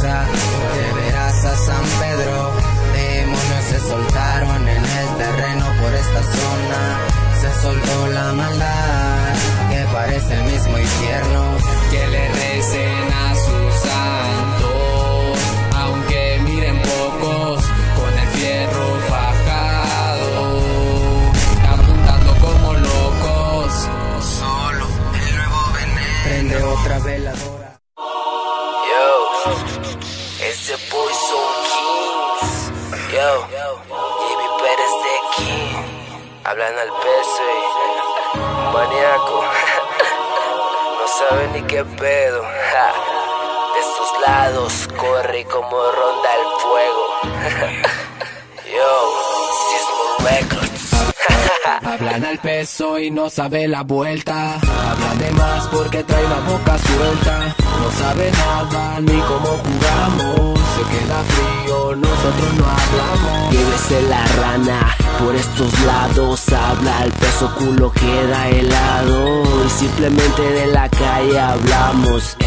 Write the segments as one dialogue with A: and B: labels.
A: casa, porque verás a San Pedro. Demonios se soltaron en el terreno por esta zona. Se soltó la maldad, que parece el mismo infierno.
B: Que le recen a su santo, aunque miren pocos, con el fierro fajado, apuntando como locos.
A: Solo el nuevo veneno. Prende otra veladora.
C: Yo, ese boy son kings. Yo, J.B. Pérez de aquí. Hablan al peso y un maníaco. No sabe ni qué pedo. De estos lados corre como ronda el fuego. Yo, Sismo Records.
B: Hablan al peso y no sabe la vuelta. Hablan de más porque trae la boca suelta. No sabe nada ni cómo jugamos. Se queda frío, nosotros no hablamos.
C: Llévese la rana por estos lados. Habla al peso, culo queda helado. Y simplemente de la calle hablamos.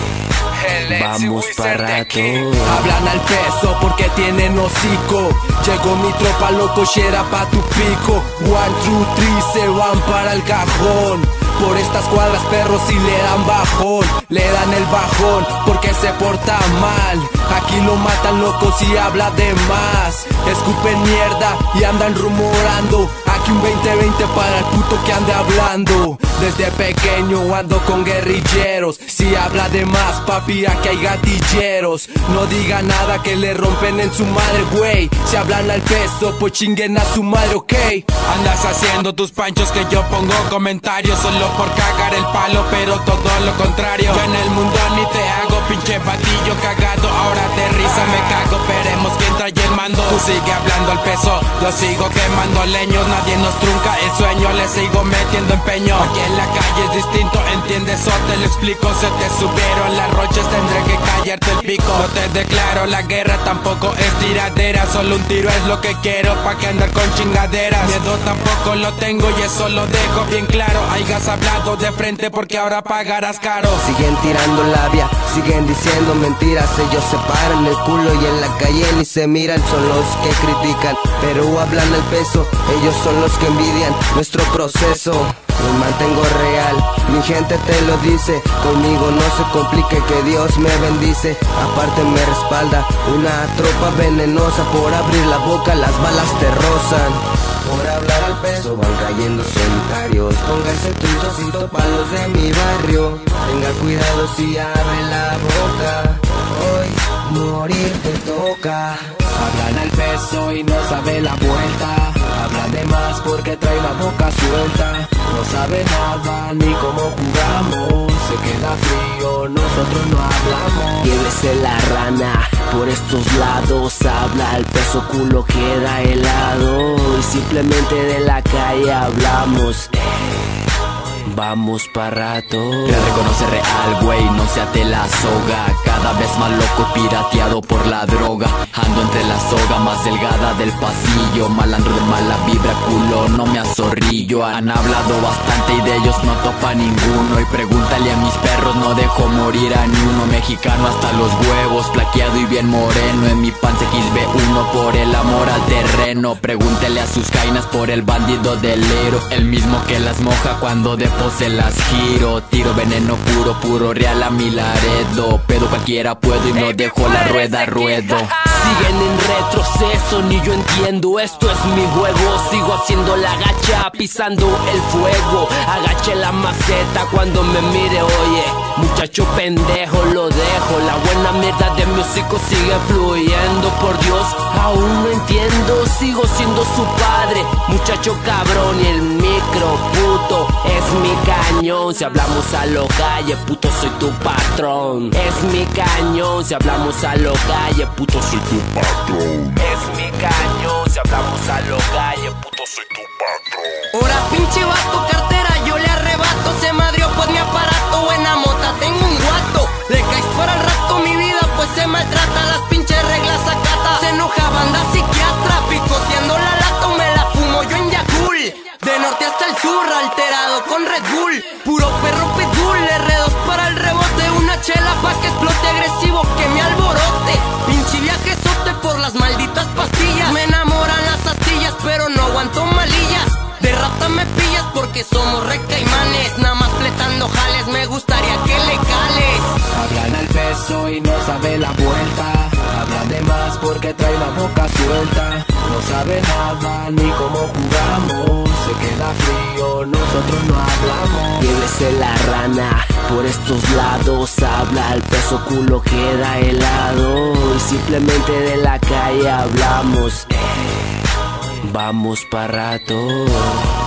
C: Vamos para rato.
B: Hablan al peso porque tienen hocico. Llegó mi tropa loco, shera pa' tu pico. 1, 2, 3, se van para el cajón. Por estas cuadras perros y le dan bajón. Le dan el bajón porque se porta mal. Aquí lo matan locos y habla de más. Escupen mierda y andan rumorando. Aquí un 20-20 para el puto que ande hablando. Desde pequeño ando con guerrilleros. Si habla de más, papi, aquí hay gatilleros. No diga nada que le rompen en su madre, güey. Si hablan al peso, pues chinguen a su madre, ok. Andas haciendo tus panchos que yo pongo comentarios solo por cagar el palo, pero todo lo contrario. Yo en el mundo ni te hago, pinche batillo cagado. Ahora de risa me cago, veremos quién trae el mando. Tú sigue hablando al peso, yo sigo quemando leños. Nadie nos trunca el sueño, le sigo metiendo empeño. Aquí en la calle es distinto, entiendes o te lo explico. Se te subieron las rochas, tendré que callarte el pico. No te declaro la guerra, tampoco es tiradera. Solo un tiro es lo que quiero, pa' que andar con chingaderas. Miedo tampoco lo tengo y eso lo dejo bien claro. Hayas hablado de frente porque ahora pagarás caro.
A: Siguen tirando labia, siguen diciendo mentiras. Ellos se paran el culo y en la calle ni se miran. Son los que critican, pero hablan al peso. Ellos son los que envidian nuestro proceso. Me mantengo real, mi gente te lo dice. Conmigo no se complique, que Dios me bendice. Aparte me respalda una tropa venenosa. Por abrir la boca las balas te rozan. Por hablar al peso van cayendo solitarios. Póngase truchocito pa' los de mi barrio. Tenga cuidado si abre la boca. Hoy morir te toca.
B: Hablan al peso y no sabe la vuelta. Hablan de más porque trae la boca suelta. No sabe nada ni cómo jugamos. Se queda frío, nosotros no hablamos.
C: Llévese la rana por estos lados. Habla al peso, culo queda helado. Y simplemente de la calle hablamos. Vamos pa' rato.
D: Te reconoce real, güey, no se ate la soga. Cada vez más loco, pirateado por la droga. Ando entre la soga más delgada del pasillo. Malandro de mala vibra, culo, no me azorrillo. Han hablado bastante y de ellos no topa ninguno. Y pregúntale a mis perros, no dejo morir a ni uno. Mexicano hasta los huevos, plaqueado y bien moreno. En mi panza XB1 por el amor al terreno. Pregúntele a sus jainas por el bandido del héroe. El mismo que las moja cuando de se las giro. Tiro veneno puro, puro real a mi Laredo. Pedo cualquiera puedo y no dejo la rueda ruedo.
C: Siguen en retroceso, ni yo entiendo, esto es mi juego. Sigo haciendo la gacha, pisando el fuego. Agaché la maceta cuando me mire, oye. Muchacho pendejo, lo dejo. La buena mierda de mi hocico sigue fluyendo. Por Dios, aún no entiendo, sigo siendo su padre. Muchacho cabrón y el micro puto es mi cañón. Si hablamos a lo calle, puto soy tu patrón. Es mi cañón, si hablamos a lo calle, puto soy tu patrón. Es mi cañón, si hablamos a lo calle, puto soy tu patrón.
E: Ahora pinche vato, cartera yo le arrebato. Se madrió pues mi aparato, buena mota, tengo un guato. Le caes para el rato mi vida, pues se maltrata. Las pinches reglas acata. Se enoja banda psiquiatra, picoteando la lata, me la fumo yo en Yakul. De norte hasta el sur, alterado con Red Bull. Puro perro pitbull, R2 para el rebote. Una chela pa' que explote agresivo, que me alborote.
B: vuelta, no sabe nada ni cómo jugamos. Se queda frío, nosotros no hablamos.
C: Llévese la rana por estos lados, habla el peso culo queda helado. Y simplemente de la calle hablamos, vamos pa' rato.